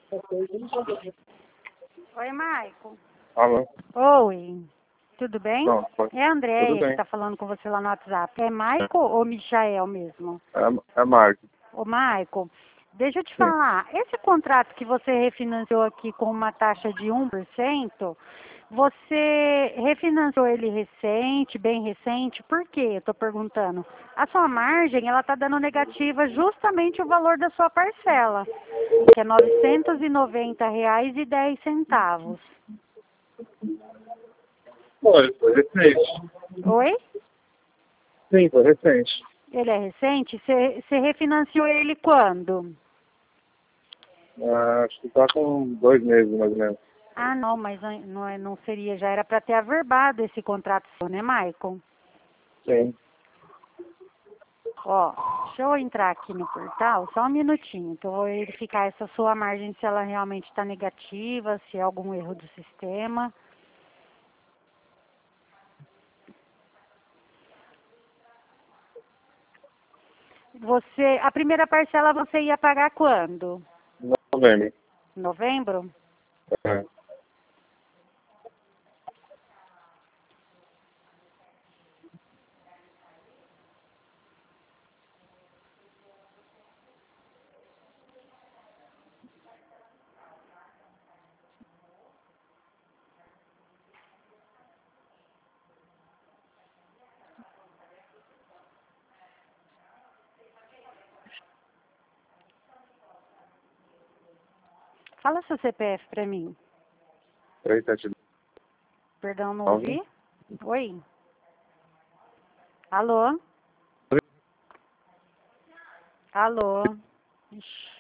Oi, Maico. Alô? Oi. Tudo bem? Não, pode... É a Andréia Tudo que bem. está falando com você lá no WhatsApp. É Maico ou Michael mesmo? É Marco. Ô, Maico, deixa eu te Sim. falar. Esse contrato que você refinanciou aqui com uma taxa de 1%, você refinanciou ele recente, bem recente? Por quê? Eu estou perguntando. A sua margem, ela está dando negativa justamente o valor da sua parcela, que é R$ 990,10. Foi recente. Oi? Sim, foi recente. Ele é recente? Você refinanciou ele quando? Acho que tá com 2 meses, mais ou menos. Ah, não, mas não seria, já era para ter averbado esse contrato, né, Maicon? Sim. Ó, deixa eu entrar aqui no portal, só um minutinho, que eu vou verificar essa sua margem, se ela realmente está negativa, se é algum erro do sistema. A primeira parcela você ia pagar quando? Novembro. Novembro? É. Fala seu CPF para mim. 372. Perdão, não ouvi? Oi? Alô? Alô? Ixi.